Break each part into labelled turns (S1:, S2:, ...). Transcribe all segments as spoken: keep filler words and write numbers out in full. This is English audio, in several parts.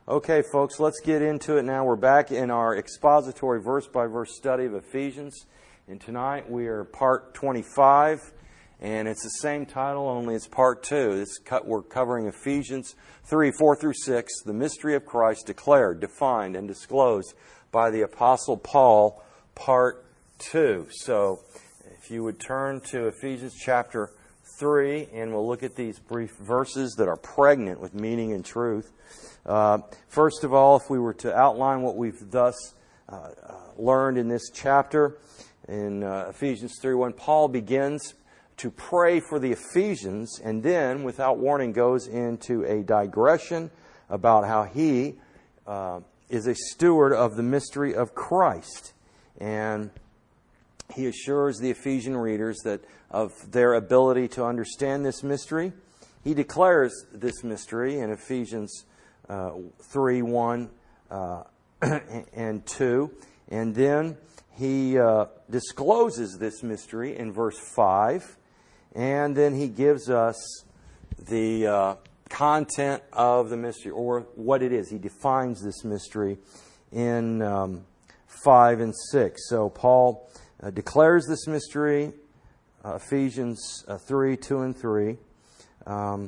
S1: Okay, folks, let's get into it now. We're back in our expository verse-by-verse study of Ephesians. And tonight we are part twenty-five, and it's the same title, only it's part two. This cut, we're covering Ephesians three, four through six, the mystery of Christ declared, defined, and disclosed by the Apostle Paul, part two. So, if you would turn to Ephesians chapter three, and we'll look at these brief verses that are pregnant with meaning and truth. Uh, first of all, if we were to outline what we've thus uh, uh, learned in this chapter, in uh, Ephesians three one, Paul begins to pray for the Ephesians, and then, without warning, goes into a digression about how he uh, is a steward of the mystery of Christ. And he assures the Ephesian readers that of their ability to understand this mystery. He declares this mystery in Ephesians uh, three one uh, and two. And then he uh, discloses this mystery in verse five. And then he gives us the uh, content of the mystery, or what it is. He defines this mystery in um, five and six. So Paul uh, declares this mystery, uh, Ephesians uh, three, two and three. Um,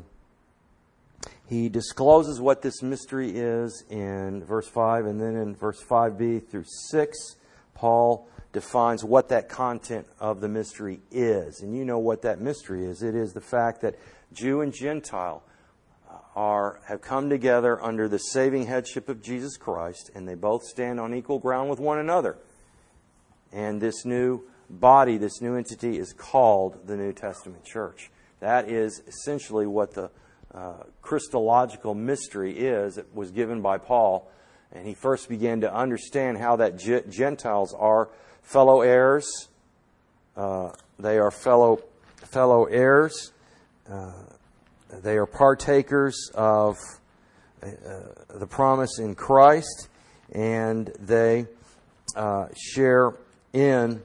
S1: he discloses what this mystery is in verse five, and then in verse five b through six, Paul defines what that content of the mystery is. And you know what that mystery is. It is the fact that Jew and Gentile are have come together under the saving headship of Jesus Christ, and they both stand on equal ground with one another. And this new body, this new entity, is called the New Testament Church. That is essentially what the uh, Christological mystery is. It was given by Paul, and he first began to understand how that Gentiles are fellow heirs. Uh, they are fellow fellow heirs. Uh, they are partakers of uh, the promise in Christ, and they uh, share in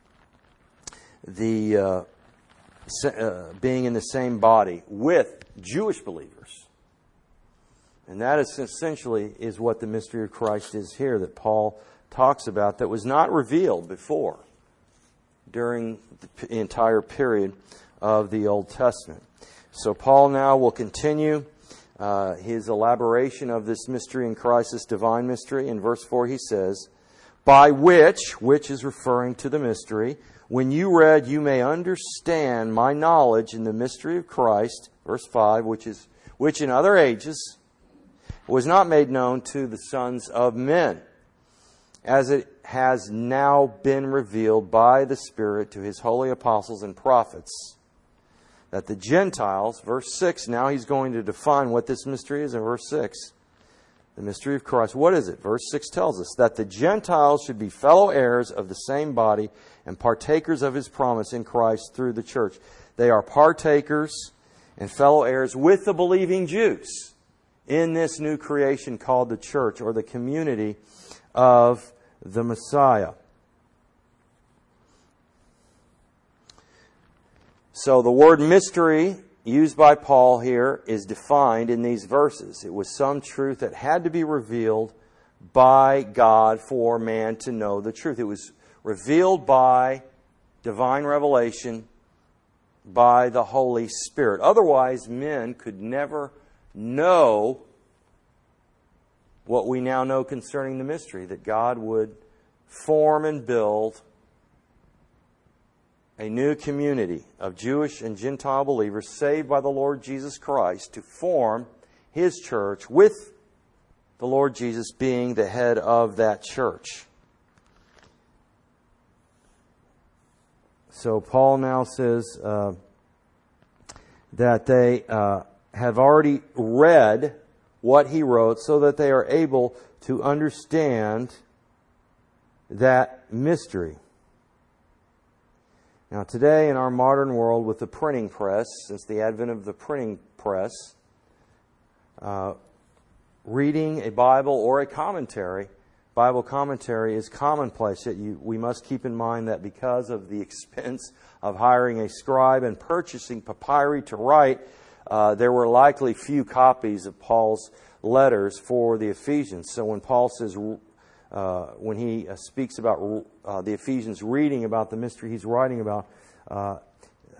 S1: the uh, uh, being in the same body with Jewish believers. And that is essentially is what the mystery of Christ is here that Paul talks about, that was not revealed before during the entire period of the Old Testament. So Paul now will continue uh, his elaboration of this mystery in Christ, this divine mystery. In verse four he says, by which, which is referring to the mystery, when you read, you may understand my knowledge in the mystery of Christ, verse five, which is which in other ages was not made known to the sons of men, as it has now been revealed by the Spirit to His holy apostles and prophets, that the Gentiles, verse six, now he's going to define what this mystery is in verse six. The mystery of Christ. What is it? Verse six tells us that the Gentiles should be fellow heirs of the same body and partakers of His promise in Christ through the church. They are partakers and fellow heirs with the believing Jews in this new creation called the church, or the community of the Messiah. So the word mystery used by Paul here is defined in these verses. It was some truth that had to be revealed by God for man to know the truth. It was revealed by divine revelation by the Holy Spirit. Otherwise, men could never know what we now know concerning the mystery, that God would form and build a new community of Jewish and Gentile believers saved by the Lord Jesus Christ to form His church, with the Lord Jesus being the head of that church. So Paul now says uh, that they uh, have already read what he wrote so that they are able to understand that mystery. Now today in our modern world with the printing press, since the advent of the printing press, uh, reading a Bible or a commentary, Bible commentary is commonplace. Yet you, we must keep in mind that because of the expense of hiring a scribe and purchasing papyri to write, uh, there were likely few copies of Paul's letters for the Ephesians. So when Paul says, uh, when he uh, speaks about uh, the Ephesians reading about the mystery he's writing about, uh, uh,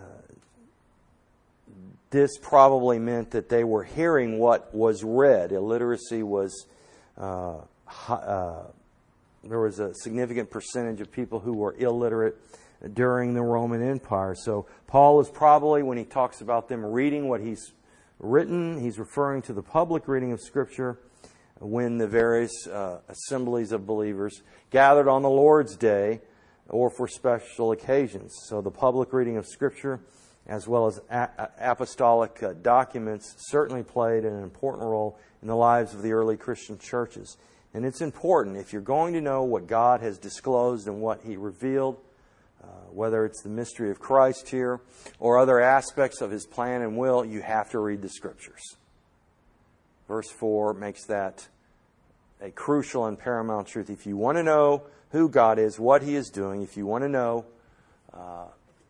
S1: this probably meant that they were hearing what was read. Illiteracy was, uh, uh, there was a significant percentage of people who were illiterate during the Roman Empire. So Paul is probably, when he talks about them reading what he's written, he's referring to the public reading of Scripture when the various uh, assemblies of believers gathered on the Lord's Day or for special occasions. So the public reading of Scripture, as well as a- apostolic uh, documents, certainly played an important role in the lives of the early Christian churches. And it's important, if you're going to know what God has disclosed and what He revealed, Uh, whether it's the mystery of Christ here or other aspects of His plan and will, you have to read the Scriptures. Verse four makes that a crucial and paramount truth. If you want to know who God is, what He is doing, if you want to know uh,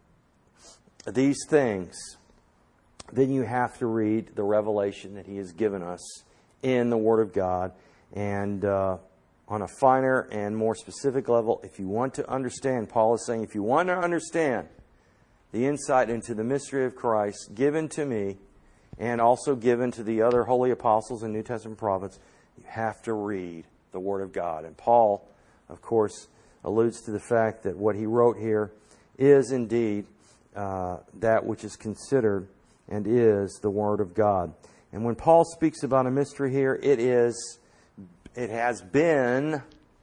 S1: these things, then you have to read the revelation that He has given us in the Word of God. And uh, on a finer and more specific level, if you want to understand, Paul is saying, if you want to understand the insight into the mystery of Christ given to me and also given to the other holy apostles and New Testament prophets, you have to read the Word of God. And Paul, of course, alludes to the fact that what he wrote here is indeed uh, that which is considered and is the Word of God. And when Paul speaks about a mystery here, it is It has been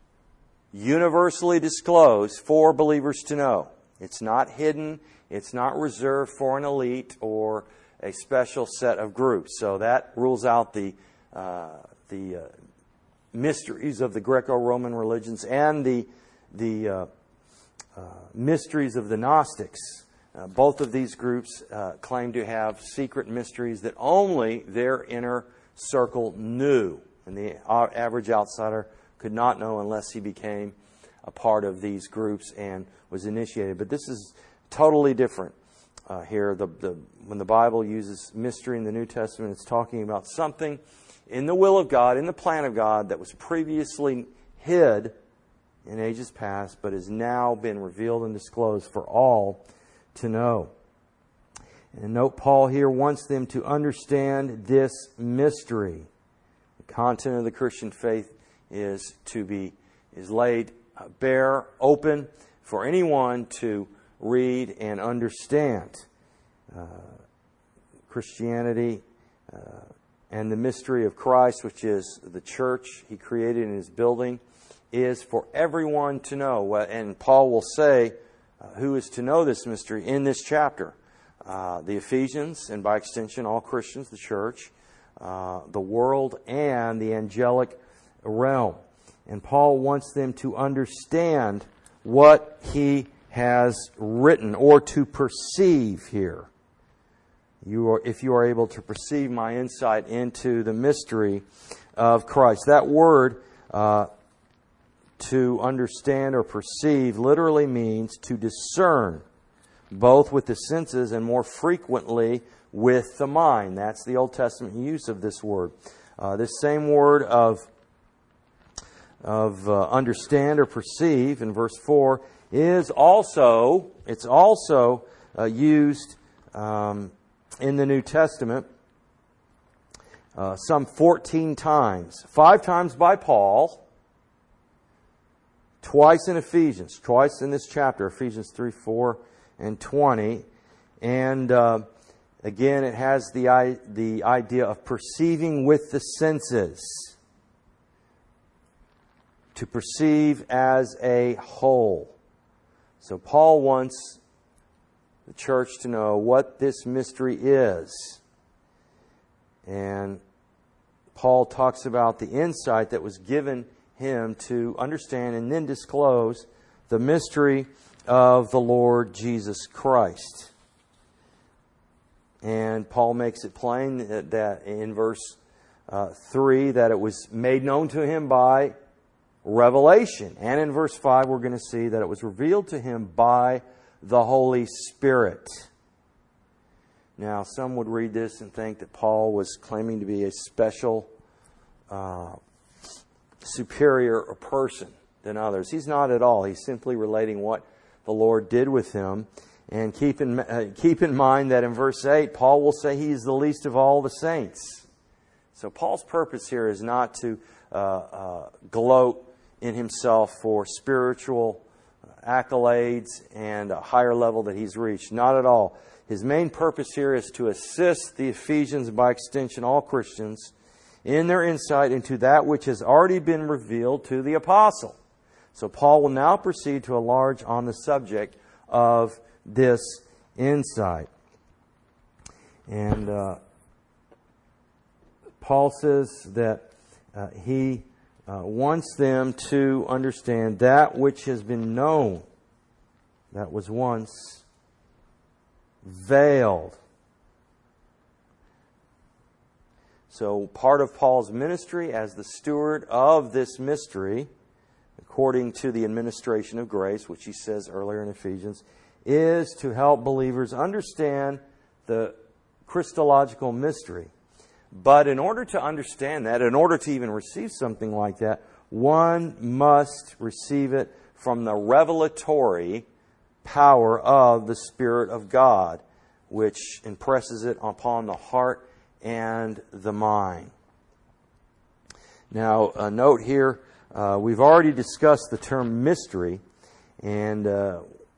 S1: universally disclosed for believers to know. It's not hidden. It's not reserved for an elite or a special set of groups. So that rules out the uh, the uh, mysteries of the Greco-Roman religions and the the uh, uh, mysteries of the Gnostics. Uh, both of these groups uh, claim to have secret mysteries that only their inner circle knew. And the average outsider could not know unless he became a part of these groups and was initiated. But this is totally different uh, here. The, the, when the Bible uses mystery in the New Testament, it's talking about something in the will of God, in the plan of God, that was previously hid in ages past, but has now been revealed and disclosed for all to know. And note, Paul here wants them to understand this mystery. The content of the Christian faith is to be is laid bare, open for anyone to read and understand. Uh, Christianity uh, and the mystery of Christ, which is the church He created in His building, is for everyone to know. And Paul will say uh, who is to know this mystery in this chapter. Uh, the Ephesians, and by extension all Christians, the church, uh, the world, and the angelic realm. And Paul wants them to understand what he has written, or to perceive here. You are, if you are able to perceive my insight into the mystery of Christ. That word, uh, to understand or perceive, literally means to discern, both with the senses and more frequently with the mind. That's the Old Testament use of this word. Uh, this same word of of uh, understand or perceive in verse four is also, it's also uh, used um, in the New Testament uh, some fourteen times. Five times by Paul, twice in Ephesians, twice in this chapter, Ephesians three, four, and twenty. And uh, again, it has the, the idea of perceiving with the senses. To perceive as a whole. So Paul wants the church to know what this mystery is. And Paul talks about the insight that was given him to understand and then disclose the mystery of the Lord Jesus Christ. And Paul makes it plain that, that in verse uh, three that it was made known to him by revelation. And in verse five we're going to see that it was revealed to him by the Holy Spirit. Now, some would read this and think that Paul was claiming to be a special, uh, superior person than others. He's not at all. He's simply relating what the Lord did with him. And keep in, uh, keep in mind that in verse eight, Paul will say he is the least of all the saints. So Paul's purpose here is not to uh, uh, gloat in himself for spiritual accolades and a higher level that he's reached. Not at all. His main purpose here is to assist the Ephesians, by extension all Christians, in their insight into that which has already been revealed to the apostle. So Paul will now proceed to enlarge on the subject of this insight. And uh, Paul says that uh, he uh, wants them to understand that which has been known, that was once veiled. So part of Paul's ministry as the steward of this mystery, according to the administration of grace, which he says earlier in Ephesians, is to help believers understand the Christological mystery. But in order to understand that, in order to even receive something like that, one must receive it from the revelatory power of the Spirit of God, which impresses it upon the heart and the mind. Now, a note here, uh, we've already discussed the term mystery, and uh,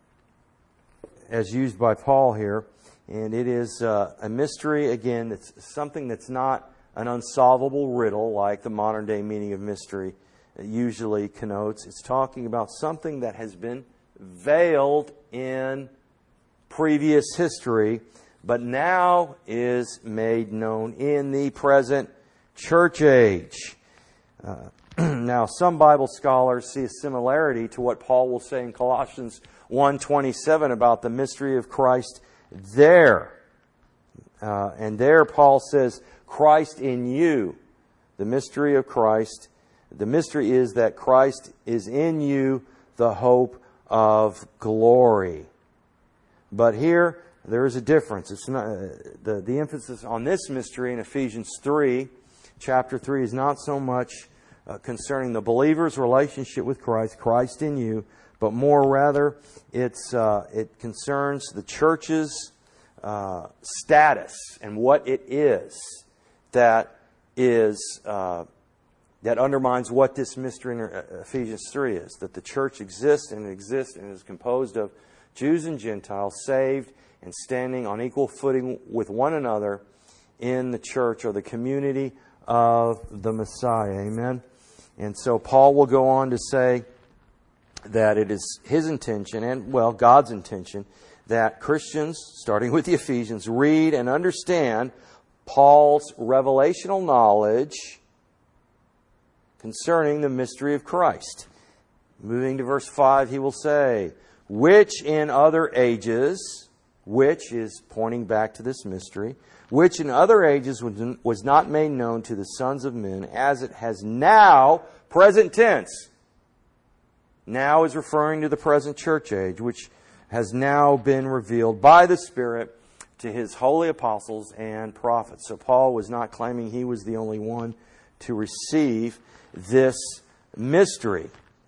S1: as used by Paul here, and it is uh, a mystery, again, it's something that's not an unsolvable riddle like the modern day meaning of mystery usually connotes. It's talking about something that has been veiled in previous history, but now is made known in the present church age. Uh, now, some Bible scholars see a similarity to what Paul will say in Colossians one twenty-seven about the mystery of Christ there. Uh, and there Paul says, Christ in you, the mystery of Christ. The mystery is that Christ is in you, the hope of glory. But here, there is a difference. It's not, uh, the, the emphasis on this mystery in Ephesians three, chapter three, is not so much uh, concerning the believer's relationship with Christ, Christ in you, but more rather, it's uh, it concerns the church's uh, status and what it is that is uh, that undermines what this mystery in Ephesians three is. That the church exists and exists and is composed of Jews and Gentiles, saved and standing on equal footing with one another in the church or the community of the Messiah. Amen. And so Paul will go on to say that it is his intention, and, well, God's intention, that Christians, starting with the Ephesians, read and understand Paul's revelational knowledge concerning the mystery of Christ. Moving to verse five, he will say, which in other ages, which is pointing back to this mystery, which in other ages was not made known to the sons of men, as it has now, present tense. Now is referring to the present church age, which has now been revealed by the Spirit to His holy apostles and prophets. So Paul was not claiming he was the only one to receive this mystery.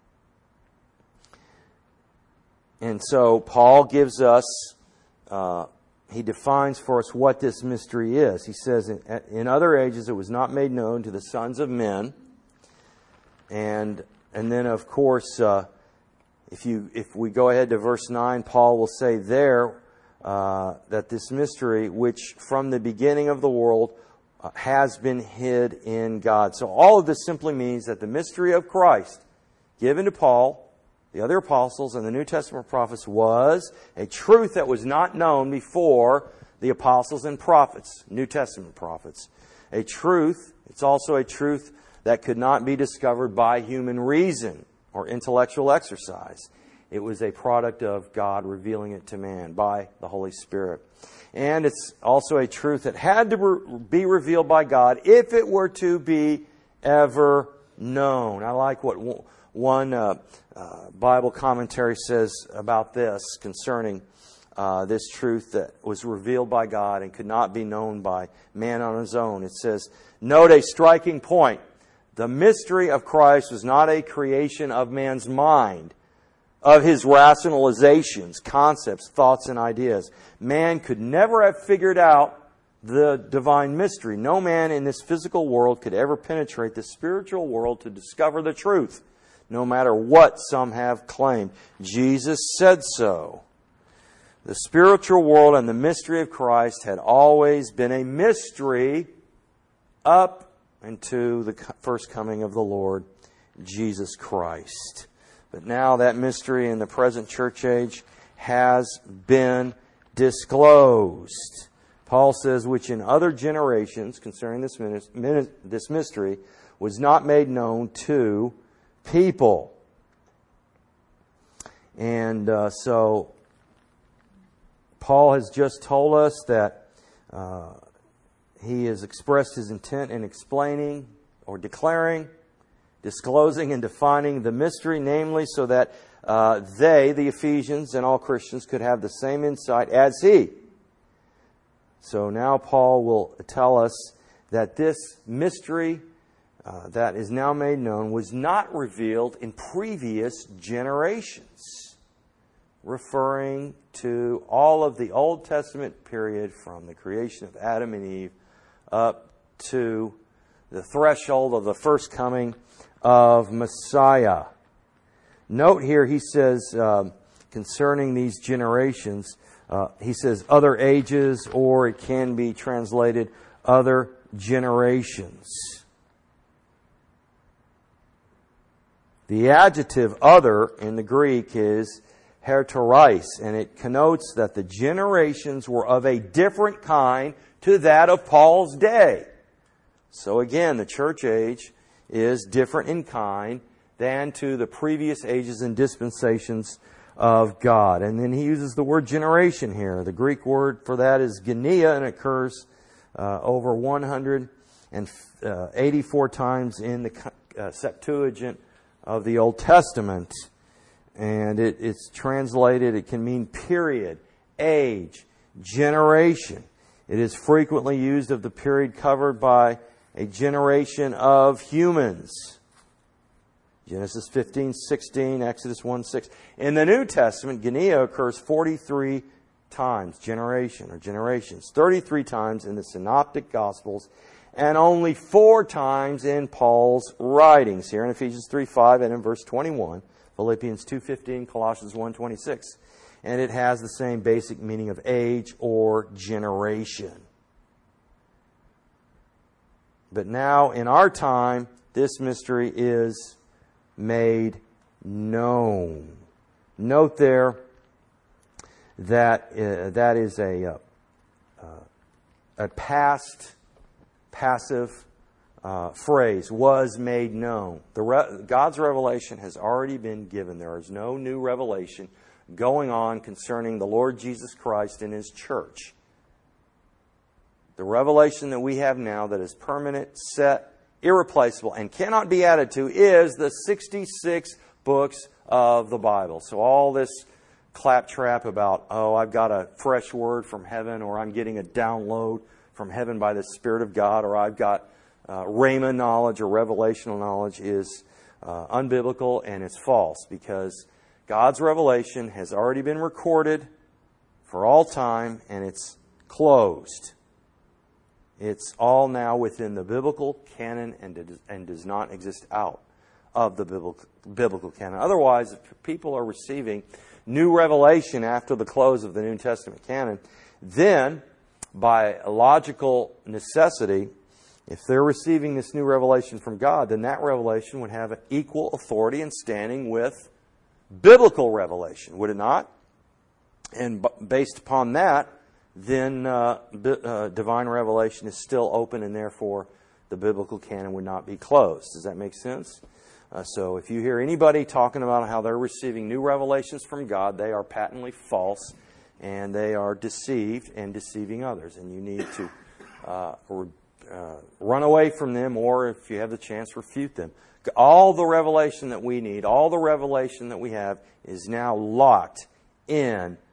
S1: And so Paul gives us, uh, he defines for us what this mystery is. He says, in, in other ages it was not made known to the sons of men. And and then, of course, uh, if you if we go ahead to verse nine, Paul will say there uh, that this mystery, which from the beginning of the world uh, has been hid in God. So all of this simply means that the mystery of Christ given to Paul, the other apostles, and the New Testament prophets was a truth that was not known before the apostles and prophets, New Testament prophets. A truth, it's also a truth that could not be discovered by human reason or intellectual exercise. It was a product of God revealing it to man by the Holy Spirit. And it's also a truth that had to be revealed by God if it were to be ever known. I like what one uh, uh, Bible commentary says about this concerning uh, this truth that was revealed by God and could not be known by man on his own. It says, note a striking point. The mystery of Christ was not a creation of man's mind, of his rationalizations, concepts, thoughts, and ideas. Man could never have figured out the divine mystery. No man in this physical world could ever penetrate the spiritual world to discover the truth, no matter what some have claimed. Jesus said so. The spiritual world and the mystery of Christ had always been a mystery up into the first coming of the Lord Jesus Christ. But now that mystery in the present church age has been disclosed. Paul says, which in other generations concerning this, this mystery was not made known to people. And uh, so Paul has just told us that uh, he has expressed his intent in explaining or declaring, disclosing and defining the mystery, namely so that uh, they, the Ephesians and all Christians, could have the same insight as he. So now Paul will tell us that this mystery uh, that is now made known was not revealed in previous generations, referring to all of the Old Testament period from the creation of Adam and Eve up to the threshold of the first coming of Messiah. Note here he says um, concerning these generations, uh, he says other ages, or it can be translated other generations. The adjective other in the Greek is heterais, and it connotes that the generations were of a different kind to that of Paul's day. So again, the church age is different in kind than to the previous ages and dispensations of God. And then he uses the word generation here. The Greek word for that is genea, and it occurs uh, over one hundred eighty-four times in the uh, Septuagint of the Old Testament. And it, it's translated, it can mean period, age, generation. It is frequently used of the period covered by a generation of humans. Genesis fifteen, sixteen, Exodus one, six. In the New Testament, genea occurs forty-three times, generation or generations. thirty-three times in the Synoptic Gospels, and only four times in Paul's writings, here in Ephesians three five and in verse twenty-one, Philippians two fifteen, Colossians one twenty-six. And it has the same basic meaning of age or generation. But now, in our time, this mystery is made known. Note there that uh, that is a, uh, uh, a past passive uh, phrase, was made known. The re- God's revelation has already been given. There is no new revelation going on concerning the Lord Jesus Christ and His church. The revelation that we have now that is permanent, set, irreplaceable, and cannot be added to is the sixty-six books of the Bible. So all this claptrap about, oh, I've got a fresh word from heaven, or I'm getting a download from heaven by the Spirit of God, or I've got uh, rhema knowledge or revelational knowledge is uh, unbiblical and it's false, because God's revelation has already been recorded for all time and it's closed. It's all now within the biblical canon and, and does not exist out of the biblical, biblical canon. Otherwise, if people are receiving new revelation after the close of the New Testament canon, then by logical necessity, if they're receiving this new revelation from God, then that revelation would have an equal authority and standing with biblical revelation, would it not? And b- based upon that, then uh, b- uh, divine revelation is still open, and therefore the biblical canon would not be closed. Does that make sense? Uh, so if you hear anybody talking about how they're receiving new revelations from God, they are patently false, and they are deceived and deceiving others. And you need to uh, re- uh, run away from them, or if you have the chance, refute them. All the revelation that we need, all the revelation that we have is now locked in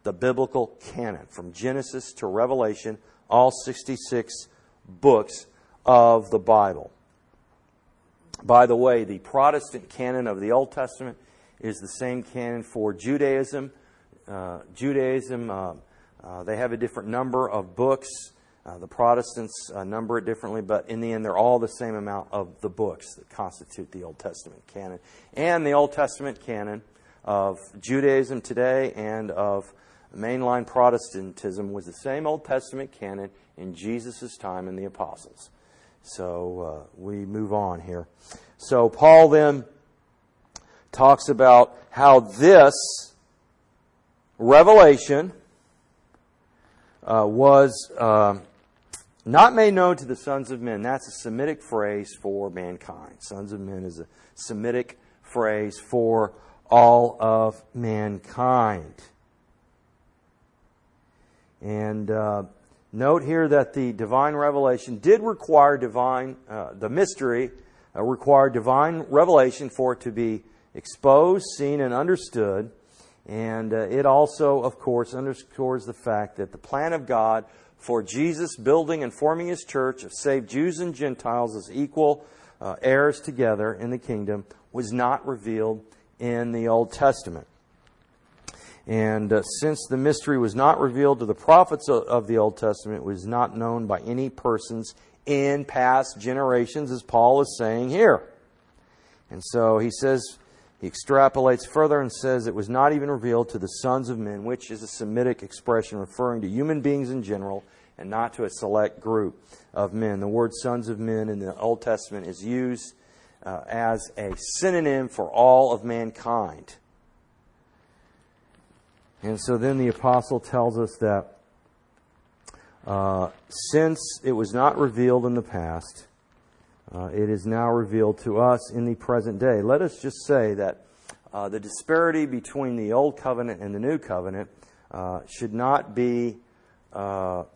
S1: the biblical canon. From Genesis to Revelation, all sixty-six books of the Bible. By the way, the Protestant canon of the Old Testament is the same canon for Judaism. Uh, Judaism, uh, uh, they have a different number of books. Uh, the Protestants uh, number it differently, but in the end, they're all the same amount of the books that constitute the Old Testament canon. And the Old Testament canon of Judaism today and of mainline Protestantism was the same Old Testament canon in Jesus' time and the apostles. So uh, we move on here. So Paul then talks about how this revelation uh, was uh, not made known to the sons of men. That's a Semitic phrase for mankind. Sons of men is a Semitic phrase for all of mankind. And uh, note here that the divine revelation did require divine, uh, the mystery uh, required divine revelation for it to be exposed, seen, and understood. And uh, it also, of course, underscores the fact that the plan of God for Jesus building and forming His church of saved Jews and Gentiles as equal uh, heirs together in the kingdom was not revealed in the Old Testament. And uh, since the mystery was not revealed to the prophets of, of the Old Testament, it was not known by any persons in past generations, as Paul is saying here. And so he says, he extrapolates further and says it was not even revealed to the sons of men, which is a Semitic expression referring to human beings in general and not to a select group of men. The word sons of men in the Old Testament is used uh, as a synonym for all of mankind. And so then the apostle tells us that uh, since it was not revealed in the past, uh, it is now revealed to us in the present day. Let us just say that uh, the disparity between the Old Covenant and the New Covenant uh, should not be uh,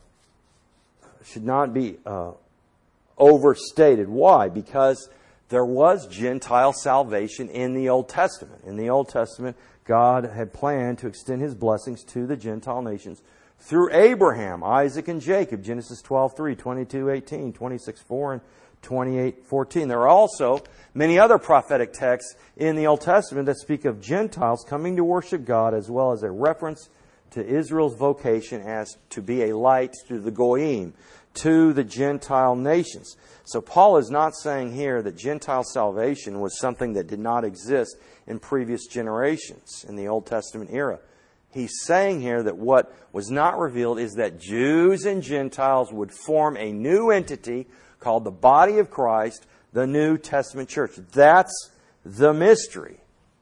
S1: should not be uh, overstated. Why? Because there was Gentile salvation in the Old Testament. In the Old Testament, God had planned to extend His blessings to the Gentile nations through Abraham, Isaac, and Jacob. Genesis twelve three, twenty-two eighteen, twenty-six four, and twenty-eight fourteen. There are also many other prophetic texts in the Old Testament that speak of Gentiles coming to worship God, as well as a reference to Israel's vocation as to be a light to the Goyim, to the Gentile nations. So Paul is not saying here that Gentile salvation was something that did not exist in previous generations in the Old Testament era. He's saying here that what was not revealed is that Jews and Gentiles would form a new entity called the body of Christ, the New Testament church. That's the mystery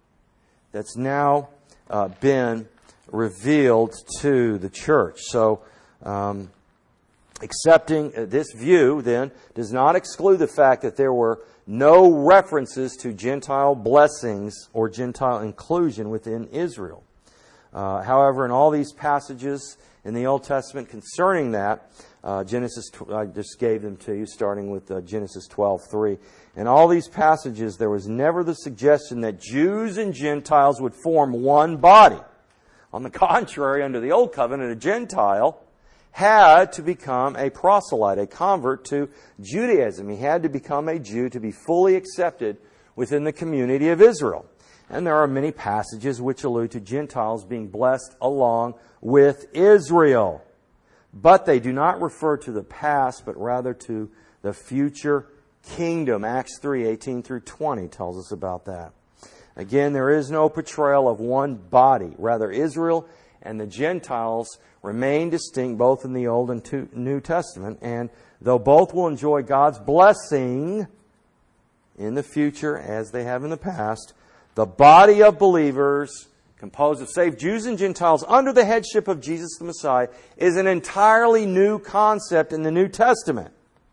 S1: that's now uh, been revealed to the church. So, um, accepting this view, then, does not exclude the fact that there were no references to Gentile blessings or Gentile inclusion within Israel. Uh, however, in all these passages in the Old Testament concerning that, uh, Genesis, I just gave them to you, starting with uh, Genesis twelve three. In all these passages, there was never the suggestion that Jews and Gentiles would form one body. On the contrary, under the Old Covenant, a Gentile had to become a proselyte, a convert to Judaism. He had to become a Jew to be fully accepted within the community of Israel. And there are many passages which allude to Gentiles being blessed along with Israel. But they do not refer to the past, but rather to the future kingdom. Acts three eighteen through twenty tells us about that. Again, there is no portrayal of one body. Rather, Israel and the Gentiles remain distinct both in the Old and New Testament. And though both will enjoy God's blessing in the future as they have in the past, the body of believers composed of saved Jews and Gentiles under the headship of Jesus the Messiah is an entirely new concept in the New Testament.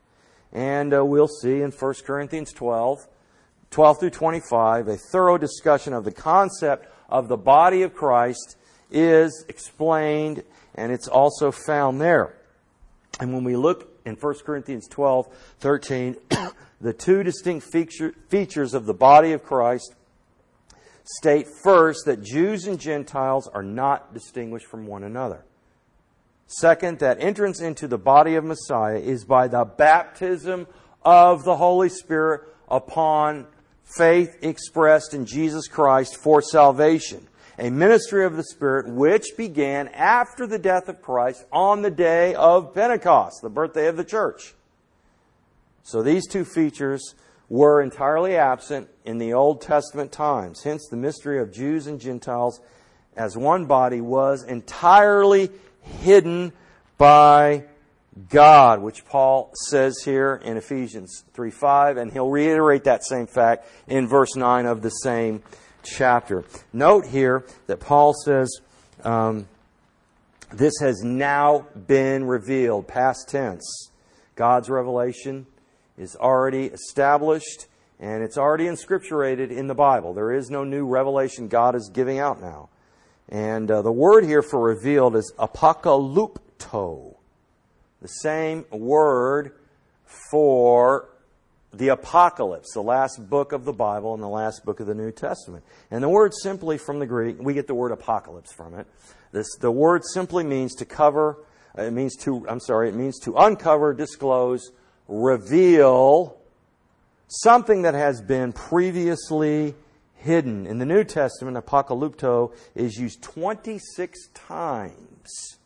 S1: And uh, we'll see in First Corinthians twelve, twelve through twenty-five, a thorough discussion of the concept of the body of Christ is explained, and it's also found there. And when we look in First Corinthians twelve thirteen, the two distinct feature, features of the body of Christ state first that Jews and Gentiles are not distinguished from one another. Second, that entrance into the body of Messiah is by the baptism of the Holy Spirit upon faith expressed in Jesus Christ for salvation. A ministry of the Spirit which began after the death of Christ on the day of Pentecost, the birthday of the church. So these two features were entirely absent in the Old Testament times. Hence, the mystery of Jews and Gentiles as one body was entirely hidden by God, which Paul says here in Ephesians three five, and he'll reiterate that same fact in verse nine of the same chapter. Note here that Paul says, um, this has now been revealed, past tense. God's revelation is already established, and it's already inscripturated in the Bible. There is no new revelation God is giving out now. And uh, the word here for revealed is apokalypto, the same word for the Apocalypse, the last book of the Bible and the last book of the New Testament. And the word simply from the Greek, we get the word apocalypse from it. This, the word simply means to cover, it means to, I'm sorry, it means to uncover, disclose, reveal something that has been previously hidden. In the New Testament, apokalypto is used twenty-six times.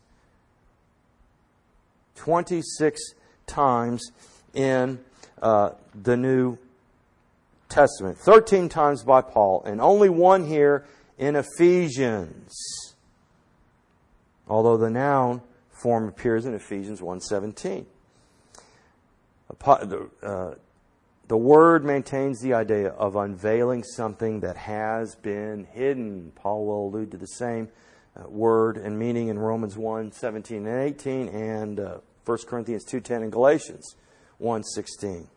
S1: twenty-six times in uh, the New Testament. thirteen times by Paul, and only one here in Ephesians. Although the noun form appears in Ephesians one seventeen. Uh, the word maintains the idea of unveiling something that has been hidden. Paul will allude to the same uh, word and meaning in Romans one seventeen and eighteen, and uh, First Corinthians two ten and Galatians one sixteen.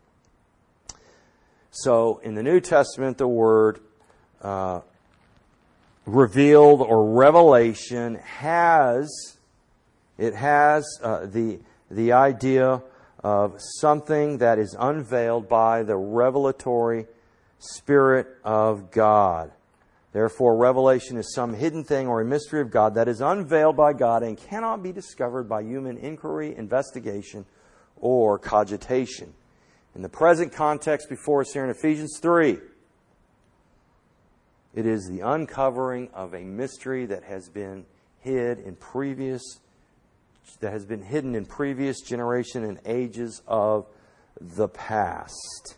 S1: So in the New Testament, the word uh, revealed or revelation has it has uh, the the idea of something that is unveiled by the revelatory Spirit of God. Therefore, revelation is some hidden thing or a mystery of God that is unveiled by God and cannot be discovered by human inquiry, investigation, or cogitation. In the present context before us here in Ephesians three, it is the uncovering of a mystery that has been hid in previous that has been hidden in previous generation and ages of the past.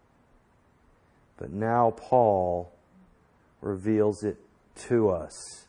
S1: But now Paul reveals it to us.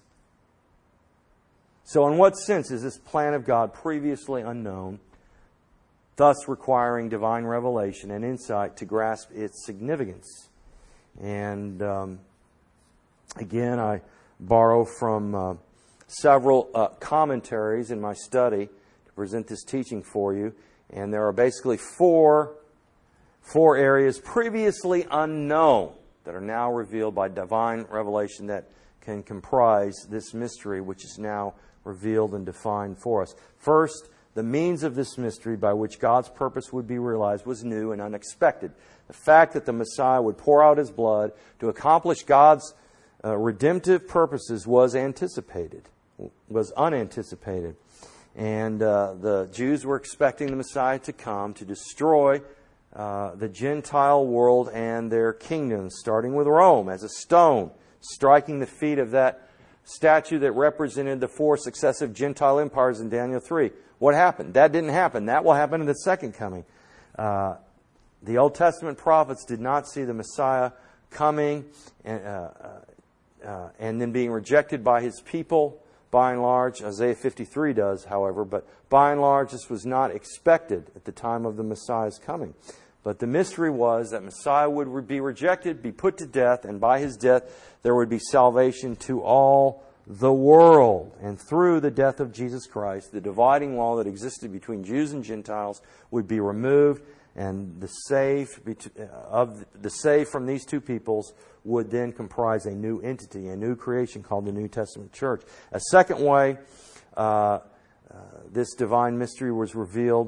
S1: So in what sense is this plan of God previously unknown, thus requiring divine revelation and insight to grasp its significance? And um, again, I borrow from uh, several uh, commentaries in my study to present this teaching for you. And there are basically four, four areas previously unknown that are now revealed by divine revelation that can comprise this mystery which is now revealed and defined for us. First, the means of this mystery by which God's purpose would be realized was new and unexpected. The fact that the Messiah would pour out His blood to accomplish God's uh, redemptive purposes was anticipated, was unanticipated. And uh, the Jews were expecting the Messiah to come to destroy uh, the Gentile world and their kingdoms, starting with Rome as a stone, striking the feet of that statue that represented the four successive Gentile empires in Daniel three. What happened? That didn't happen. That will happen in the second coming. Uh, the Old Testament prophets did not see the Messiah coming and, uh, uh, and then being rejected by His people. By and large, Isaiah fifty-three does, however, but by and large, this was not expected at the time of the Messiah's coming. But the mystery was that Messiah would be rejected, be put to death, and by His death, there would be salvation to all the world. And through the death of Jesus Christ, the dividing wall that existed between Jews and Gentiles would be removed, and the save of the save from these two peoples would then comprise a new entity, a new creation called the New Testament Church. A second way uh, uh, this divine mystery was revealed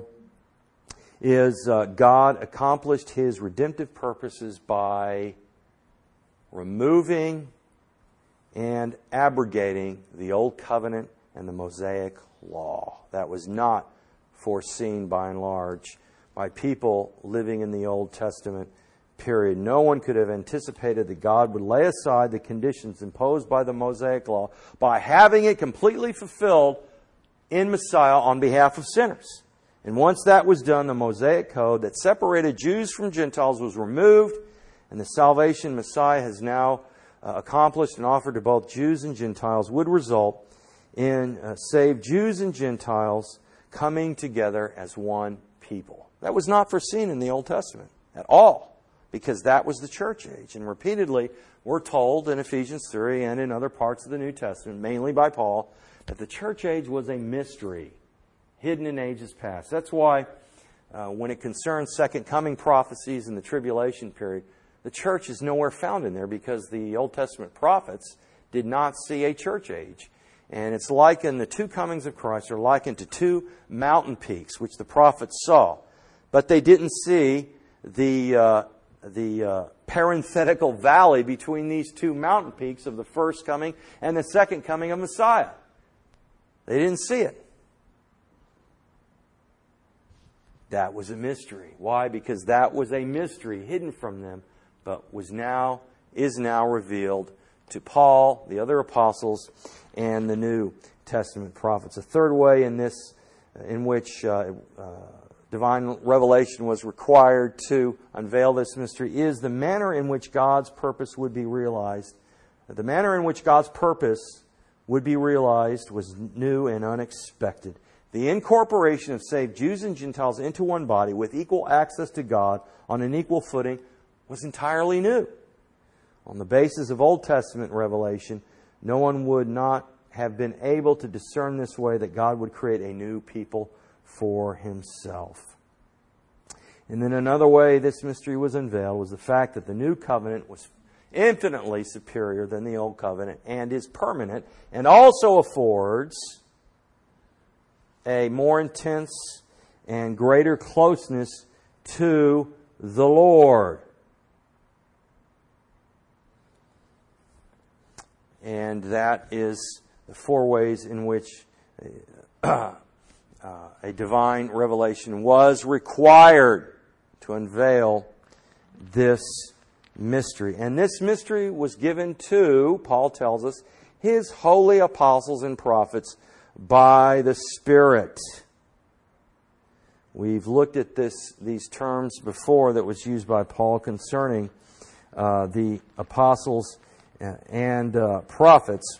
S1: is uh, God accomplished His redemptive purposes by removing and abrogating the Old Covenant and the Mosaic Law. That was not foreseen by and large by people living in the Old Testament period. No one could have anticipated that God would lay aside the conditions imposed by the Mosaic Law by having it completely fulfilled in Messiah on behalf of sinners. And once that was done, the Mosaic Code that separated Jews from Gentiles was removed, and the salvation Messiah has now uh, accomplished and offered to both Jews and Gentiles would result in uh, saved Jews and Gentiles coming together as one people. That was not foreseen in the Old Testament at all, because that was the church age. And repeatedly, we're told in Ephesians three and in other parts of the New Testament, mainly by Paul, that the church age was a mystery, hidden in ages past. That's why uh, when it concerns second coming prophecies in the tribulation period, the church is nowhere found in there, because the Old Testament prophets did not see a church age. And it's likened, the two comings of Christ are likened to two mountain peaks, which the prophets saw. But they didn't see the uh, the uh, parenthetical valley between these two mountain peaks of the first coming and the second coming of Messiah. They didn't see it. That was a mystery. Why? Because that was a mystery hidden from them, but was now, is now revealed to Paul, the other apostles, and the New Testament prophets. A third way in this, in which uh, uh, divine revelation was required to unveil this mystery, is the manner in which God's purpose would be realized. The manner in which God's purpose would be realized was new and unexpected. The incorporation of saved Jews and Gentiles into one body with equal access to God on an equal footing was entirely new. On the basis of Old Testament revelation, no one would not have been able to discern this way that God would create a new people for Himself. And then another way this mystery was unveiled was the fact that the new covenant was infinitely superior than the old covenant and is permanent, and also affords a more intense and greater closeness to the Lord. And that is the four ways in which uh, uh, a divine revelation was required to unveil this mystery. And this mystery was given to, Paul tells us, His holy apostles and prophets by the Spirit. We've looked at this these terms before that was used by Paul concerning uh, the apostles and uh, prophets.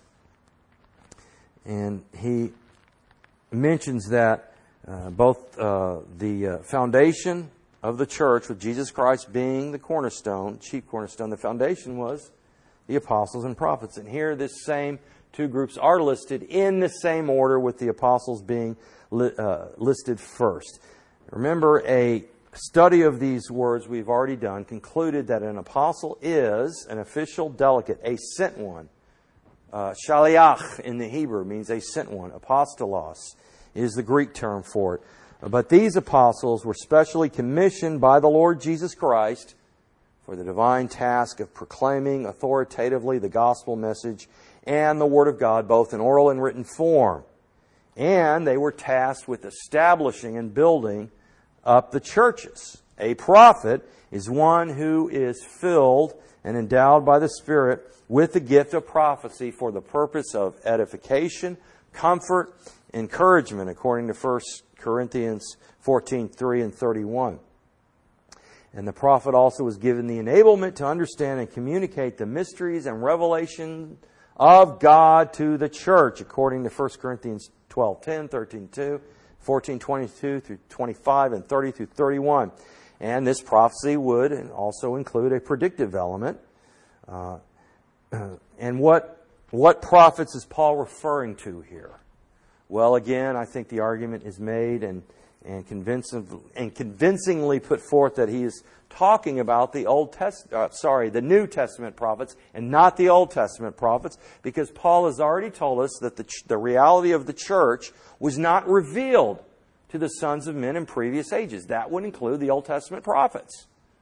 S1: And he mentions that uh, both uh, the uh, foundation of the church, with Jesus Christ being the cornerstone, chief cornerstone, the foundation was the apostles and prophets. And here this same two groups are listed in the same order, with the apostles being li- uh, listed first. Remember, a study of these words we've already done concluded that an apostle is an official delegate, a sent one. Uh, shaliach in the Hebrew means a sent one. Apostolos is the Greek term for it. But these apostles were specially commissioned by the Lord Jesus Christ for the divine task of proclaiming authoritatively the gospel message and the Word of God, both in oral and written form. And they were tasked with establishing and building up the churches. A prophet is one who is filled and endowed by the Spirit with the gift of prophecy for the purpose of edification, comfort, encouragement, according to First Corinthians fourteen, three and thirty-one. And the prophet also was given the enablement to understand and communicate the mysteries and revelation of God to the church, according to First Corinthians twelve ten, thirteen two, fourteen twenty-two through twenty-five, and thirty through thirty-one. And this prophecy would also include a predictive element. Uh, and what what prophets is Paul referring to here? Well, again, I think the argument is made and and, convincing, and convincingly put forth that he is talking about the Old Test, uh, sorry, the New Testament prophets and not the Old Testament prophets, because Paul has already told us that the ch- the reality of the church was not revealed to the sons of men in previous ages. That would include the Old Testament prophets.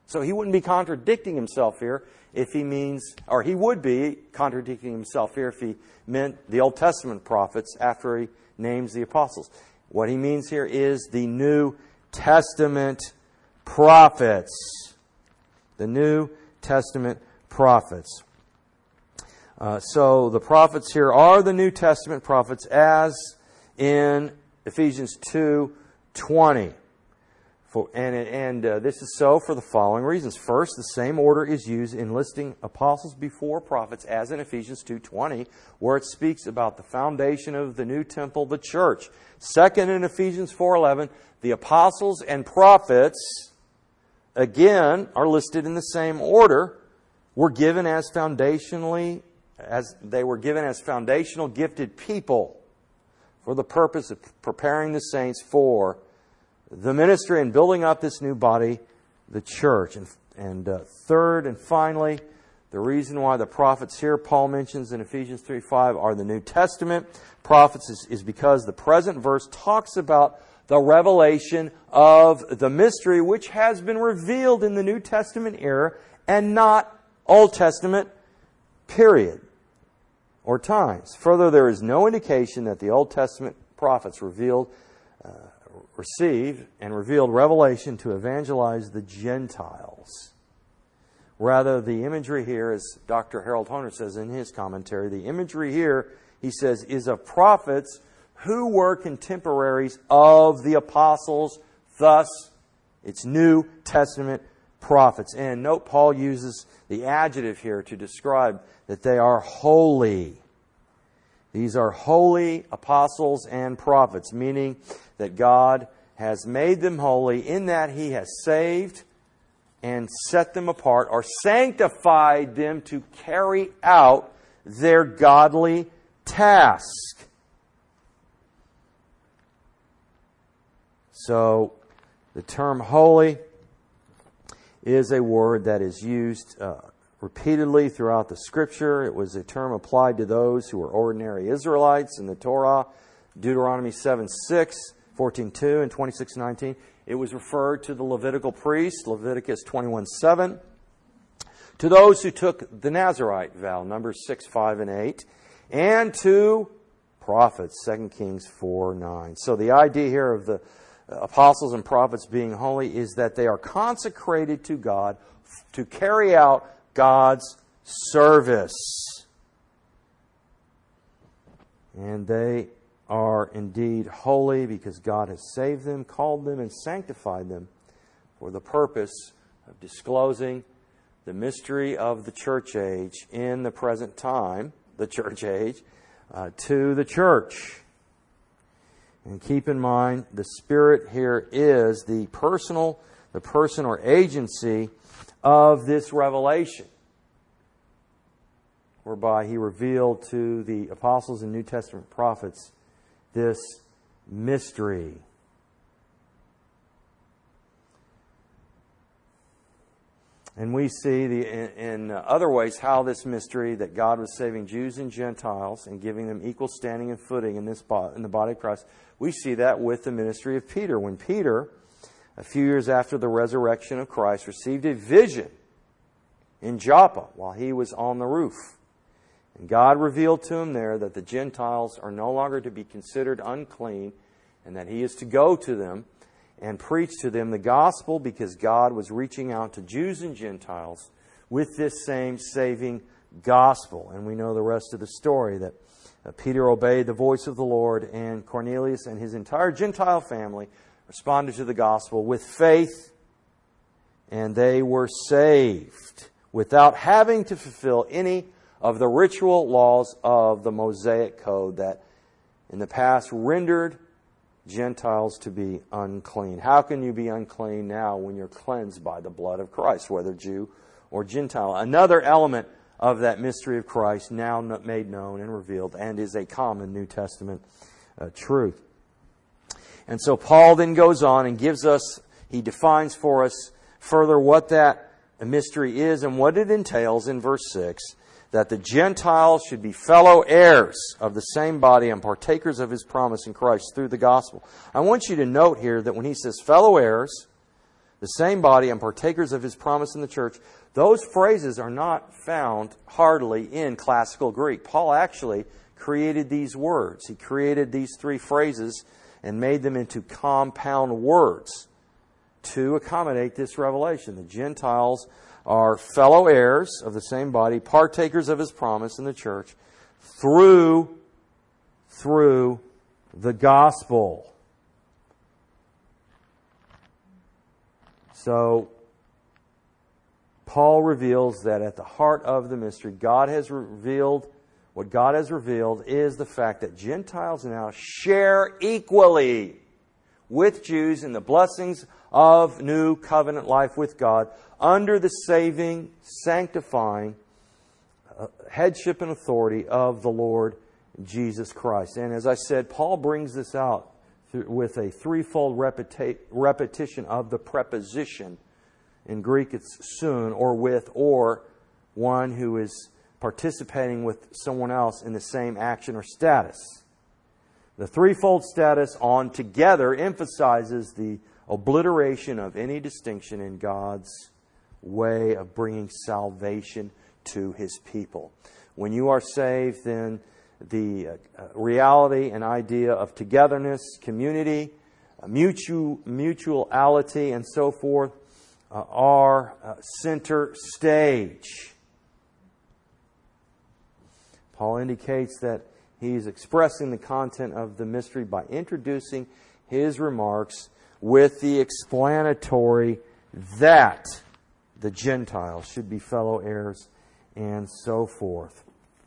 S1: So he wouldn't be contradicting himself here if he means, or he would be contradicting himself here if he meant the Old Testament prophets after he names the apostles. What he means here is the New Testament prophets. The New Testament prophets. Uh, so the prophets here are the New Testament prophets as in Ephesians two twenty. For, and and uh, this is so for the following reasons. First, the same order is used in listing apostles before prophets as in Ephesians two twenty, where it speaks about the foundation of the new temple, the church. Second, in Ephesians four eleven, the apostles and prophets, again, are listed in the same order, were given as foundationally, as they were given as foundational gifted people for the purpose of preparing the saints for the ministry and building up this new body, the church. And, and uh, third and finally, the reason why the prophets here Paul mentions in Ephesians three five are the New Testament prophets is, is because the present verse talks about the revelation of the mystery which has been revealed in the New Testament era and not Old Testament period or times. Further, there is no indication that the Old Testament prophets revealed uh, received and revealed revelation to evangelize the Gentiles. Rather, the imagery here, as Doctor Harold Hoehner says in his commentary, the imagery here, he says, is of prophets who were contemporaries of the apostles. Thus, it's New Testament prophets. And note Paul uses the adjective here to describe that they are holy. These are holy apostles and prophets, meaning that God has made them holy in that He has saved and set them apart or sanctified them to carry out their godly task. So, the term holy is a word that is used uh, repeatedly throughout the Scripture. It was a term applied to those who were ordinary Israelites in the Torah, Deuteronomy seven six, fourteen two, and twenty-six nineteen. It was referred to the Levitical priests, Leviticus twenty-one seven. To those who took the Nazirite vow, Numbers six five and eight. And to prophets, Second Kings four nine. So the idea here of the apostles and prophets being holy is that they are consecrated to God to carry out God's service. And they are indeed holy because God has saved them, called them, and sanctified them for the purpose of disclosing the mystery of the church age in the present time, the church age, uh, to the church. And keep in mind, the Spirit here is the personal, the person or agency of this revelation, whereby He revealed to the apostles and New Testament prophets this mystery. And we see the, in, in other ways how this mystery that God was saving Jews and Gentiles and giving them equal standing and footing in this in the body of Christ. We see that with the ministry of Peter. When Peter, a few years after the resurrection of Christ, received a vision in Joppa while he was on the roof. And God revealed to him there that the Gentiles are no longer to be considered unclean and that he is to go to them and preach to them the gospel because God was reaching out to Jews and Gentiles with this same saving gospel. And we know the rest of the story, that uh, Peter obeyed the voice of the Lord, and Cornelius and his entire Gentile family responded to the gospel with faith, and they were saved without having to fulfill any of the ritual laws of the Mosaic Code that in the past rendered Gentiles to be unclean. How can you be unclean now when you're cleansed by the blood of Christ, whether Jew or Gentile? Another element of that mystery of Christ now made known and revealed, and is a common New Testament uh, truth. And so Paul then goes on and gives us, he defines for us further what that mystery is and what it entails in verse six. That the Gentiles should be fellow heirs of the same body and partakers of His promise in Christ through the gospel. I want you to note here that when he says fellow heirs, the same body, and partakers of His promise in the church. Those phrases are not found hardly in classical Greek. Paul actually created these words. He created these three phrases and made them into compound words to accommodate this revelation. The Gentiles are fellow heirs of the same body, partakers of His promise in the church, through, through the gospel. So, Paul reveals that at the heart of the mystery, God has revealed, what God has revealed is the fact that Gentiles now share equally with Jews in the blessings of new covenant life with God under the saving, sanctifying uh, headship and authority of the Lord Jesus Christ. And as I said, Paul brings this out th- with a threefold repeti- repetition of the preposition. In Greek it's soon, or with, or one who is participating with someone else in the same action or status. The threefold status on together emphasizes the obliteration of any distinction in God's way of bringing salvation to His people. When you are saved, then the uh, reality and idea of togetherness, community, uh, mutual, mutuality, and so forth uh, are uh, center stage. Paul indicates that he's expressing the content of the mystery by introducing his remarks with the explanatory that the Gentiles should be fellow heirs and so forth.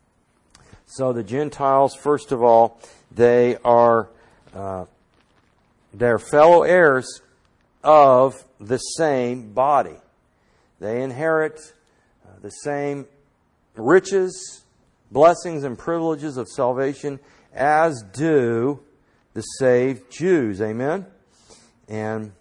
S1: So the Gentiles, first of all, they are uh, they're fellow heirs of the same body. They inherit uh, the same riches, blessings, and privileges of salvation as do the saved Jews. Amen? And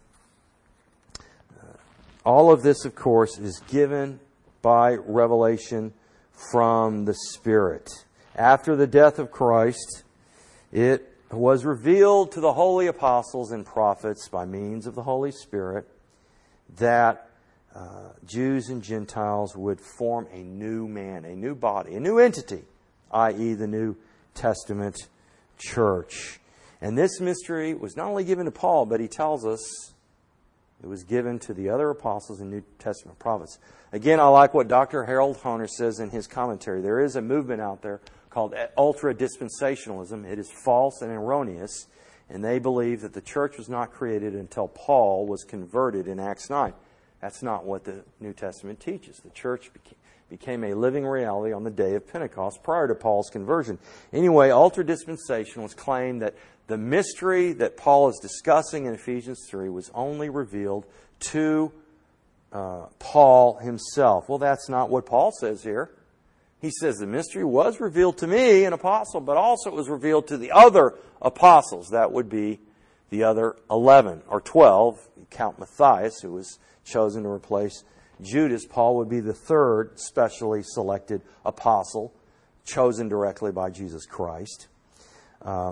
S1: uh, all of this, of course, is given by revelation from the Spirit. After the death of Christ, it was revealed to the holy apostles and prophets by means of the Holy Spirit that uh, Jews and Gentiles would form a new man, a new body, a new entity, that is the New Testament church. And this mystery was not only given to Paul, but he tells us it was given to the other apostles and New Testament prophets. Again, I like what Doctor Harold Honer says in his commentary. There is a movement out there called ultra-dispensationalism. It is false and erroneous, and they believe that the church was not created until Paul was converted in Acts nine. That's not what the New Testament teaches. The church became a living reality on the day of Pentecost prior to Paul's conversion. Anyway, ultra-dispensationalists claim that the mystery that Paul is discussing in Ephesians three was only revealed to uh, Paul himself. Well, that's not what Paul says here. He says the mystery was revealed to me, an apostle, but also it was revealed to the other apostles. That would be the other eleven or twelve. You count Matthias, who was chosen to replace Judas. Paul would be the third specially selected apostle, chosen directly by Jesus Christ. Uh,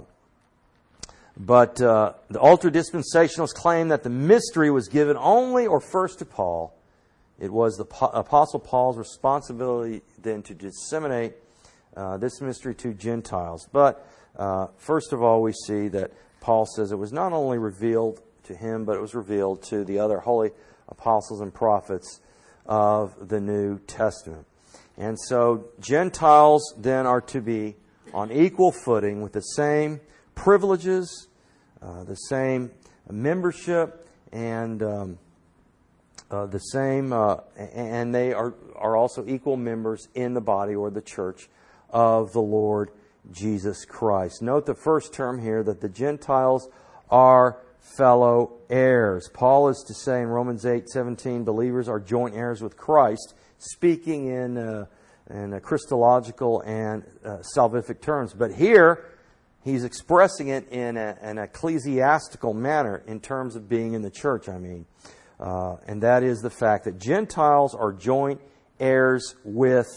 S1: but uh, the ultra-dispensationalists claim that the mystery was given only or first to Paul. It was the Apostle Paul's responsibility then to disseminate uh, this mystery to Gentiles. But uh, first of all, we see that Paul says it was not only revealed to him, but it was revealed to the other holy apostles and prophets of the New Testament. And so Gentiles then are to be on equal footing with the same privileges, uh, the same membership, and um, uh, the same, uh, and they are, are also equal members in the body or the church of the Lord Jesus Christ. Note the first term here, that the Gentiles are fellow heirs. Paul is to say in Romans eight seventeen, believers are joint heirs with Christ, speaking in uh, in a Christological and uh, salvific terms. But here, he's expressing it in a, an ecclesiastical manner in terms of being in the church, I mean. Uh, and that is the fact that Gentiles are joint heirs with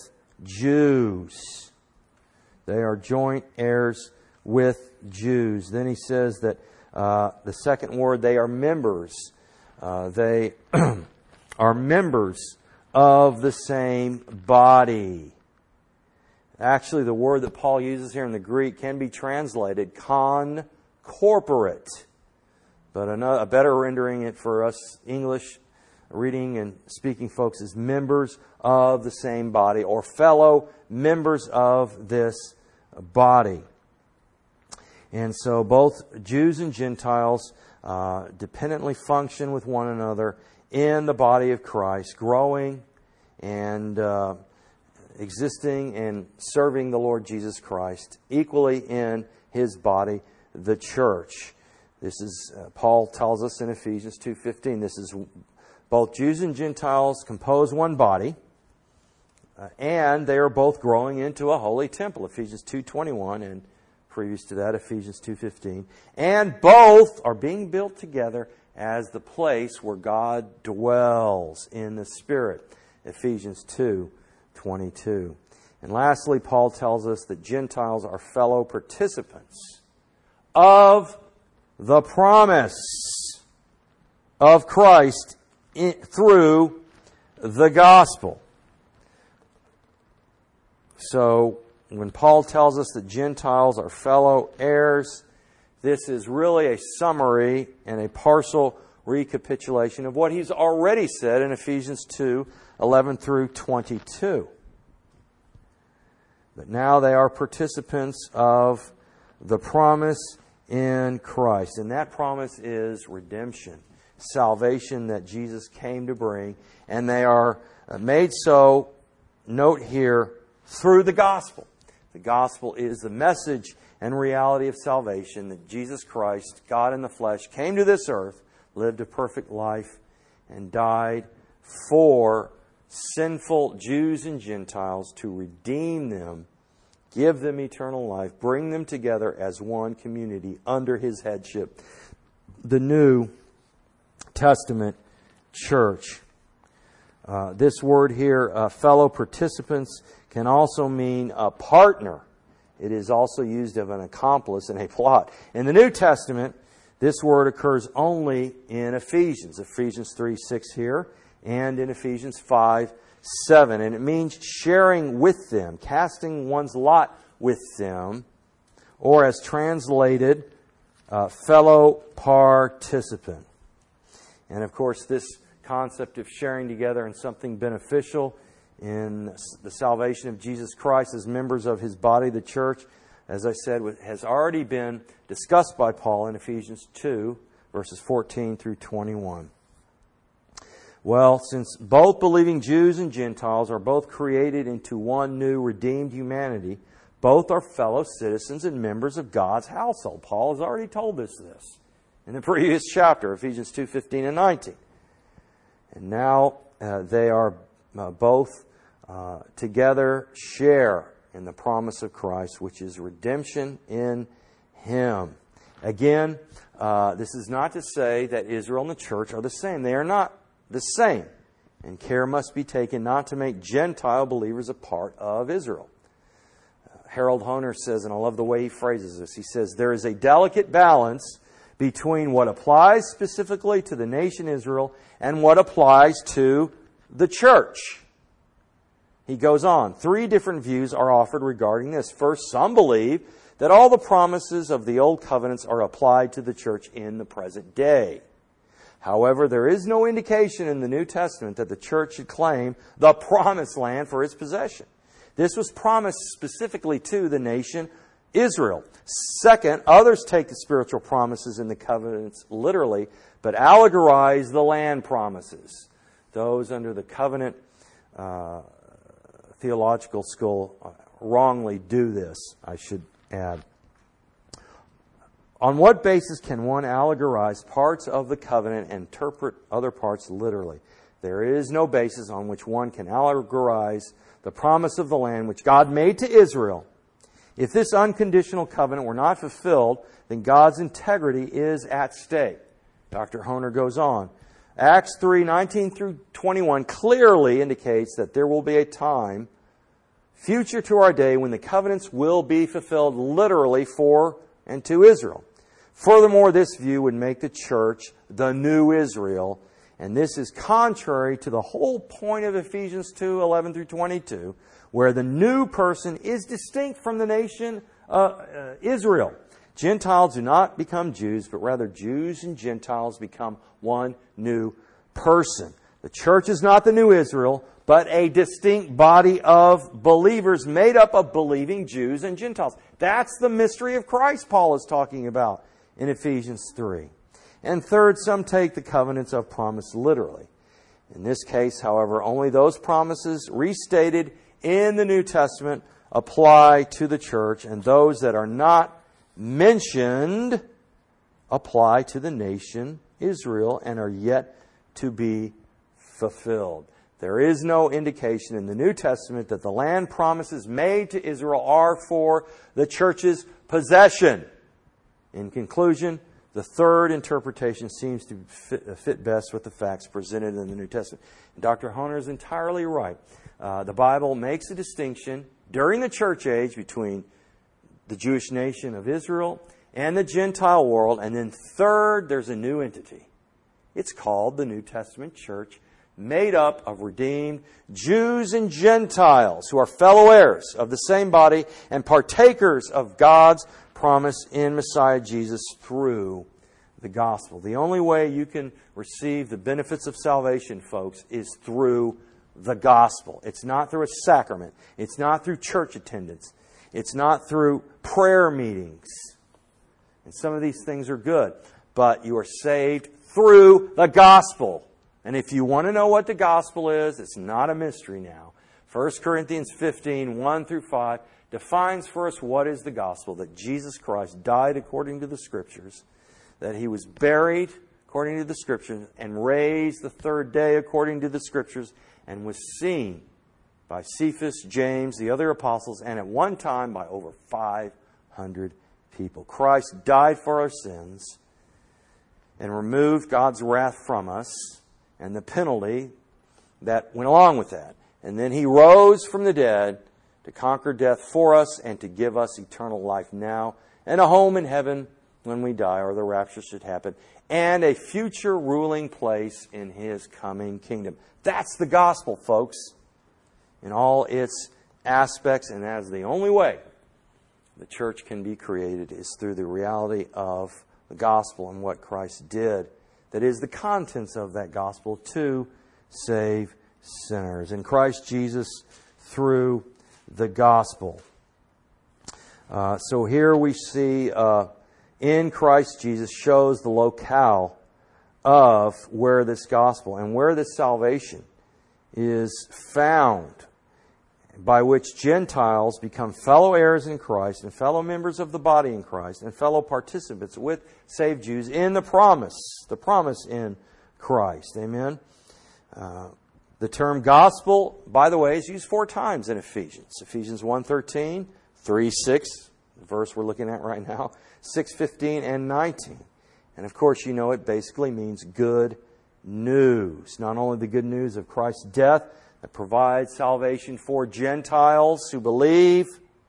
S1: Jews. They are joint heirs with Jews. Then he says that uh, the second word, they are members. Uh, they are members of the same body. Actually, the word that Paul uses here in the Greek can be translated concorporate. But another, a better rendering it for us English reading and speaking folks is members of the same body, or fellow members of this body. And so both Jews and Gentiles uh, dependently function with one another in the body of Christ, growing and uh, existing and serving the Lord Jesus Christ equally in His body, the church. This is, uh, Paul tells us in Ephesians two fifteen, this is both Jews and Gentiles compose one body, uh, and they are both growing into a holy temple, Ephesians two twenty-one, and previous to that, Ephesians two fifteen. And both are being built together as the place where God dwells in the Spirit, Ephesians two twenty-two. And lastly, Paul tells us that Gentiles are fellow participants of the promise of Christ in, through the gospel. So, when Paul tells us that Gentiles are fellow heirs, this is really a summary and a partial recapitulation of what he's already said in Ephesians two eleven through twenty-two. But now they are participants of the promise in Christ. And that promise is redemption, salvation that Jesus came to bring. And they are made so, note here, through the gospel. The gospel is the message and reality of salvation, that Jesus Christ, God in the flesh, came to this earth, lived a perfect life, and died for sinful Jews and Gentiles to redeem them, give them eternal life, bring them together as one community under His headship, the New Testament church. Uh, this word here, uh, fellow participants, can also mean a partner. It is also used of an accomplice in a plot. In the New Testament, this word occurs only in Ephesians, Ephesians three six here, and in Ephesians five seven. And it means sharing with them, casting one's lot with them, or as translated, uh, fellow participant. And of course, this concept of sharing together in something beneficial in the salvation of Jesus Christ as members of His body, the church, as I said, has already been discussed by Paul in Ephesians two, verses fourteen through twenty-one. Well, since both believing Jews and Gentiles are both created into one new redeemed humanity, both are fellow citizens and members of God's household. Paul has already told us this in the previous chapter, Ephesians two fifteen and nineteen. And now uh, they are uh, both uh, together share in the promise of Christ, which is redemption in Him. Again, uh, this is not to say that Israel and the church are the same. They are not the same. And care must be taken not to make Gentile believers a part of Israel. Uh, Harold Hoehner says, and I love the way he phrases this, he says, there is a delicate balance between what applies specifically to the nation Israel and what applies to the church. He goes on, three different views are offered regarding this. First, some believe that all the promises of the old covenants are applied to the church in the present day. However, there is no indication in the New Testament that the church should claim the promised land for its possession. This was promised specifically to the nation Israel. Second, others take the spiritual promises in the covenants literally, but allegorize the land promises. Those under the covenant uh, theological school wrongly do this, I should add. On what basis can one allegorize parts of the covenant and interpret other parts literally? There is no basis on which one can allegorize the promise of the land which God made to Israel. If this unconditional covenant were not fulfilled, then God's integrity is at stake. Doctor Hoehner goes on. Acts three nineteen through twenty-one clearly indicates that there will be a time future to our day when the covenants will be fulfilled literally for and to Israel. Furthermore, this view would make the church the new Israel And this is contrary to the whole point of Ephesians two, eleven through twenty-two, where the new person is distinct from the nation uh, uh, Israel. Gentiles do not become Jews, but rather Jews and Gentiles become one new person. The church is not the new Israel, but a distinct body of believers made up of believing Jews and Gentiles. That's the mystery of Christ Paul is talking about in Ephesians three. And third, some take the covenants of promise literally. In this case, however, only those promises restated in the New Testament apply to the church, and those that are not mentioned apply to the nation Israel and are yet to be fulfilled. There is no indication in the New Testament that the land promises made to Israel are for the church's possession. In conclusion, the third interpretation seems to fit, fit best with the facts presented in the New Testament. And Doctor Honer is entirely right. Uh, the Bible makes a distinction during the church age between the Jewish nation of Israel and the Gentile world. And then third, there's a new entity. It's called the New Testament church, made up of redeemed Jews and Gentiles who are fellow heirs of the same body and partakers of God's promise in Messiah Jesus through the gospel. The only way you can receive the benefits of salvation, folks, is through the gospel. It's not through a sacrament. It's not through church attendance. It's not through prayer meetings. And some of these things are good. But you are saved through the gospel. And if you want to know what the gospel is, it's not a mystery now. First Corinthians fifteen, one through five, defines for us what is the gospel. That Jesus Christ died according to the Scriptures. That He was buried according to the Scriptures. And raised the third day according to the Scriptures. And was seen by Cephas, James, the other apostles, and at one time by over five hundred people. Christ died for our sins and removed God's wrath from us and the penalty that went along with that. And then He rose from the dead to conquer death for us and to give us eternal life now and a home in heaven when we die or the rapture should happen and a future ruling place in His coming kingdom. That's the gospel, folks, in all its aspects, and as the only way the church can be created is through the reality of the gospel and what Christ did. That is the contents of that gospel to save sinners. In Christ Jesus through the gospel. Uh, so here we see uh, in Christ Jesus shows the locale of where this gospel and where this salvation is found, by which Gentiles become fellow heirs in Christ and fellow members of the body in Christ and fellow participants with saved Jews in the promise, the promise in Christ. Amen. Uh, the term gospel, by the way, is used four times in Ephesians. Ephesians one thirteen, three six, the verse we're looking at right now, six fifteen and nineteen. And of course, you know it basically means good news. Not only the good news of Christ's death that provides salvation for Gentiles who believe,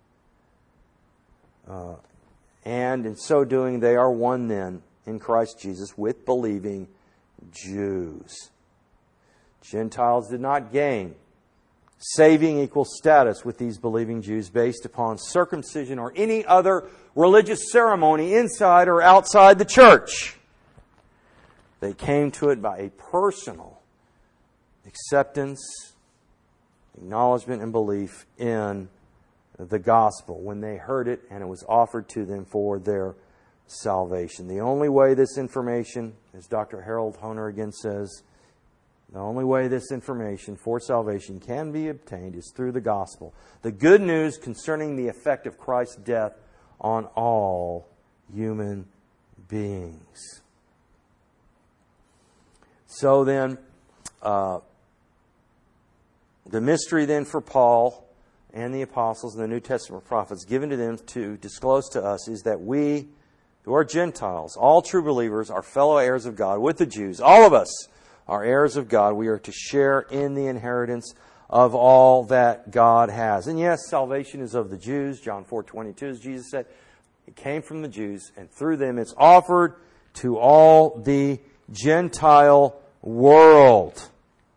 S1: uh, and in so doing they are one then in Christ Jesus with believing Jews. Gentiles did not gain saving equal status with these believing Jews based upon circumcision or any other religious ceremony inside or outside the church. They came to it by a personal acceptance, acknowledgement, and belief in the gospel when they heard it and it was offered to them for their salvation. The only way this information, as Doctor Harold Honer again says, the only way this information for salvation can be obtained is through the gospel. The good news concerning the effect of Christ's death on all human beings. So then, uh, the mystery then for Paul and the apostles and the New Testament prophets given to them to disclose to us is that we, who are Gentiles, all true believers, are fellow heirs of God with the Jews. All of us are heirs of God. We are to share in the inheritance of all that God has. And yes, salvation is of the Jews. John four twenty-two, as Jesus said, it came from the Jews, and through them it's offered to all the Gentile world.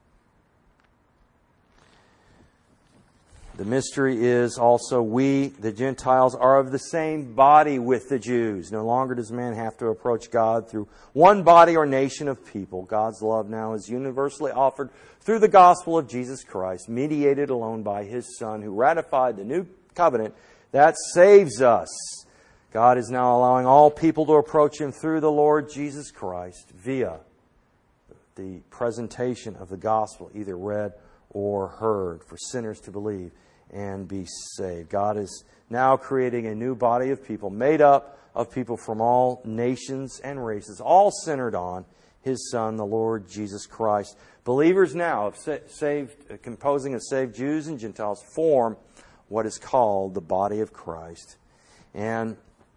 S1: The mystery is also we, the Gentiles, are of the same body with the Jews. No longer does man have to approach God through one body or nation of people. God's love now is universally offered through the gospel of Jesus Christ, mediated alone by His Son, who ratified the new covenant that saves us. God is now allowing all people to approach Him through the Lord Jesus Christ via the presentation of the gospel, either read or heard, for sinners to believe and be saved. God is now creating a new body of people made up of people from all nations and races, all centered on His Son, the Lord Jesus Christ. Believers now, of saved, composing of saved Jews and Gentiles, form what is called the body of Christ. And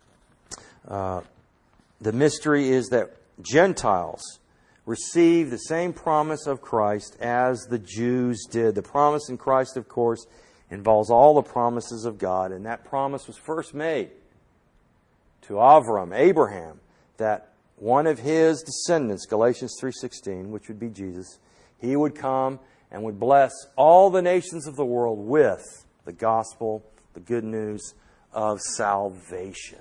S1: uh, the mystery is that Gentiles receive the same promise of Christ as the Jews did. The promise in Christ, of course, involves all the promises of God. And that promise was first made to Avram, Abraham, that one of his descendants, Galatians three sixteen, which would be Jesus, he would come and would bless all the nations of the world with the gospel, the good news of salvation.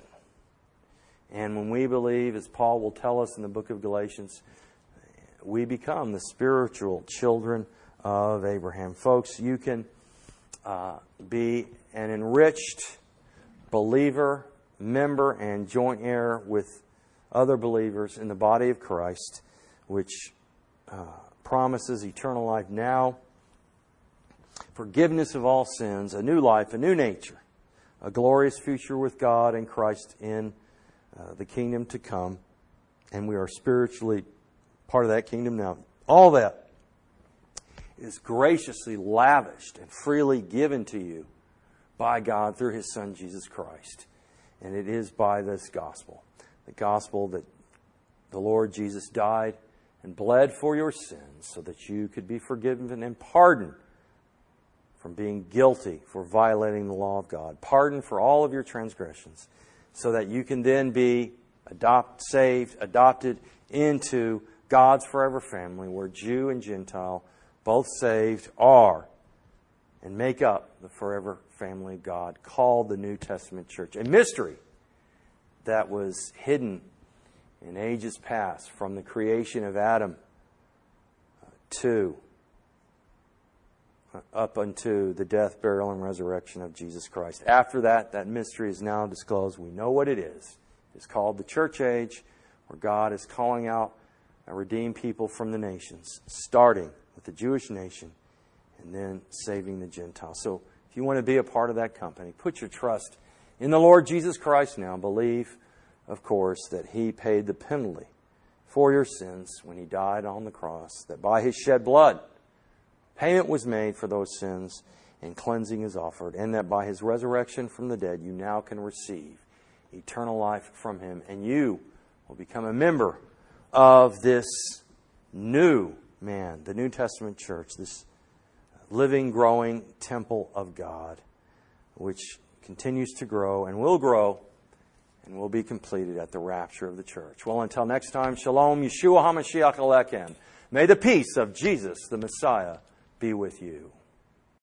S1: And when we believe, as Paul will tell us in the book of Galatians, we become the spiritual children of Abraham. Folks, you can uh, be an enriched believer, member, and joint heir with other believers in the body of Christ, which uh, promises eternal life now, forgiveness of all sins, a new life, a new nature, a glorious future with God and Christ in uh, the kingdom to come. And we are spiritually part of that kingdom now. All that is graciously lavished and freely given to you by God through His Son, Jesus Christ. And it is by this gospel, the gospel that the Lord Jesus died and bled for your sins so that you could be forgiven and pardoned from being guilty for violating the law of God. Pardoned for all of your transgressions so that you can then be adopt, saved, adopted into God's forever family, where Jew and Gentile, both saved, are and make up the forever family of God, called the New Testament church. A mystery that was hidden in ages past, from the creation of Adam to up unto the death, burial, and resurrection of Jesus Christ. After that, that mystery is now disclosed. We know what it is. It's called the church age, where God is calling out a redeemed people from the nations, starting with the Jewish nation and then saving the Gentiles. So if you want to be a part of that company, put your trust in the Lord Jesus Christ now. Believe, of course, that He paid the penalty for your sins when He died on the cross, that by His shed blood, payment was made for those sins and cleansing is offered, and that by His resurrection from the dead, you now can receive eternal life from Him, and you will become a member of this new man, the New Testament church, this living, growing temple of God, which continues to grow and will grow and will be completed at the rapture of the church. Well, until next time, Shalom, Yeshua HaMashiach Alechem. May the peace of Jesus, the Messiah, be with you.